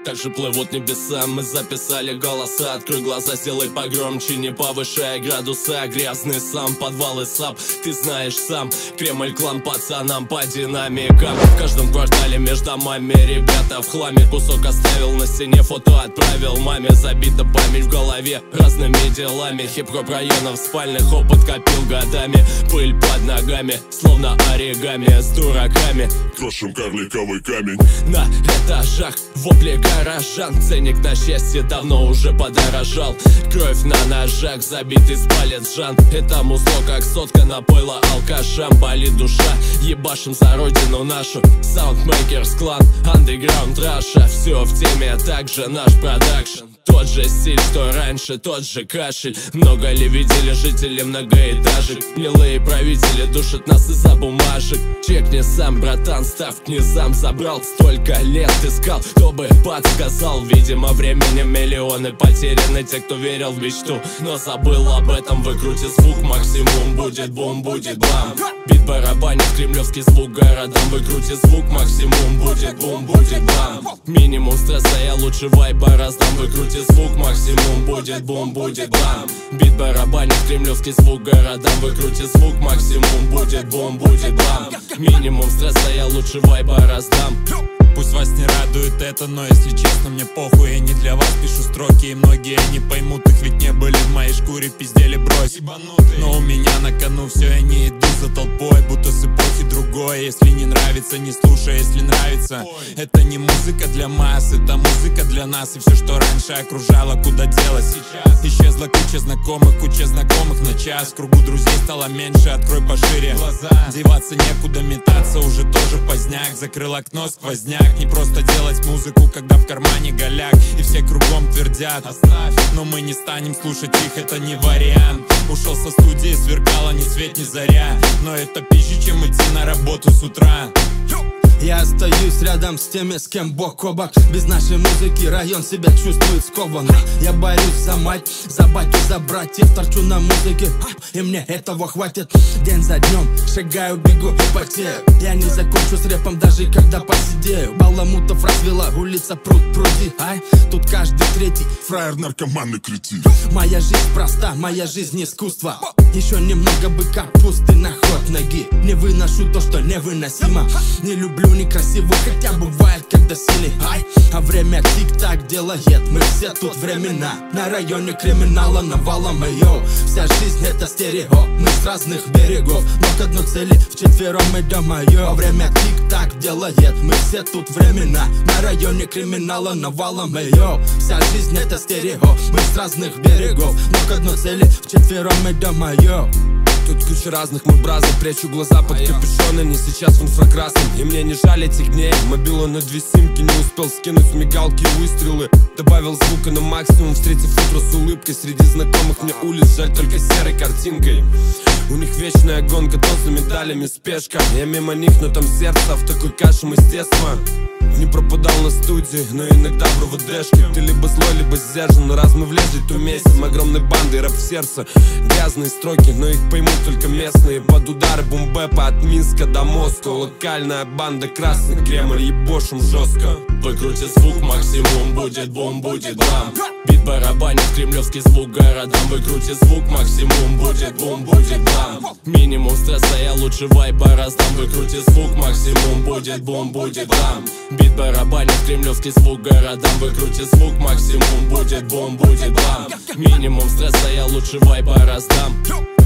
Также плывут небеса, мы записали голоса. Открой глаза, сделай погромче, не повышая градуса. Грязный сам, подвал и сап, ты знаешь сам. Кремль, клан пацанам по динамикам. В каждом квартале между домами ребята в хламе. Кусок оставил на стене, фото отправил маме. Забита память в голове разными делами. Хип-хоп районов спальных, опыт копил годами. Пыль под ногами, словно оригами. С дураками крошим карликовый камень. На этажах вопли горожан. Ценник на счастье давно уже подорожал. Кровь на ножах, забитый спалец жан. Это музло как сотка напоила алкашам. Болит душа, ебашим за родину нашу. Soundmakers клан, Underground Russia. Все в теме, также наш продакшн. Тот же стиль, что раньше, тот же кашель. Много ли видели жители многоэтажек? Гнилые правители душат нас из-за бумажек. Чекни сам, братан, ставь к низам. Забрал столько лет, искал, кто бы подсказал. Видимо, временем миллионы потеряны. Те, кто верил в мечту, но забыл об этом. Выкрути звук, максимум будет бум, будет бам. Бит барабанит, кремлевский звук городам. Выкрути звук, максимум будет бум, будет бам. Минимум стресса, я лучше вайба раздам. Выкрути звук, максимум будет бум, будет бам. Бит барабанит, кремлевский звук городам. Выкрути звук, максимум будет бум, будет бам. Минимум стресса, я лучше вайба раздам. Пусть вас не радует это, но если честно, мне похуй. Я не для вас пишу строки, и многие не поймут их, ведь не были в моей шкуре, пиздели брось. Но у меня на кону все, я не иду за толпой, будто с эпохи другой. Если не нравится, не слушай, если нравится. Это не музыка для масс, это музыка для нас. И все, что раньше окружало, куда делось сейчас. Исчезла куча знакомых на час. В кругу друзей стало меньше, открой пошире глаза. Деваться некуда, метаться уже тоже поздняк. Закрыл окно, сквозняк. Не просто делать музыку, когда в кармане голяк. И все кругом твердят: оставь. Но мы не станем слушать их, это не вариант. Ушел со студии, сверкала ни свет, ни заря. Но это пизже, чем идти на работу с утра. Я остаюсь рядом с теми, с кем бок о бок. Без нашей музыки район себя чувствует скованно. Я борюсь за мать, за батю, за братьев. Торчу на музыке, и мне этого хватит. День за днем шагаю, бегу и потею. Я не закончу с рэпом, даже когда посидею. Баламутов развела, улица пруд пруди. Ай, тут каждый третий фраер, наркоман и кретин. Моя жизнь проста, моя жизнь искусство. Еще немного бы капусты на ход ноги. Не выношу то, что невыносимо. Не люблю некрасиво, хотя бывает, когда сильный ай. А время тик-так делает, мы все тут времена. На районе криминала навалом, йоу. Вся жизнь это стерео, мы с разных берегов, но к одной цели вчетвером мы дома, йоу. Время тик-так делает, мы все тут времена. На районе криминала навалом, йоу. Вся жизнь это стерео, мы с разных берегов, но к одной цели вчетвером мы дома, йоу. Тут куча разных, мой бразер, прячу глаза под капюшоном. Не сейчас в инфракрасном, и мне не жаль этих дней. Мобила на 2 симки, не успел скинуть мигалки и выстрелы. Добавил звука на максимум, встретив утро с улыбкой. Среди знакомых мне улиц, жаль только серой картинкой. У них вечная гонка, то за медалями спешка. Я мимо них, но там сердце, в такой каше мы с детства. Не пропадал на студии, но иногда в РУВДшке. Ты либо злой, либо сдержан, но раз мы влезли, то месяц огромной бандой, рэп в сердце. Грязные строки, но их поймут только местные. Под удары бумбэпа от Минска до Москвы. Локальная банда, красный Кремль, ебошим жестко. Выкрути звук, максимум будет бум, будет бам. Бит барабанит, кремлевский звук городам. Выкрути звук, максимум будет бум, будет бам. Минимум стресса, я лучше вайба раздам. Выкрути звук, максимум будет бум, будет бам. Бит барабанит, кремлевский звук городам. Выкрути звук, максимум будет бум, будет бам. Минимум стресса, я лучше вайба раздам.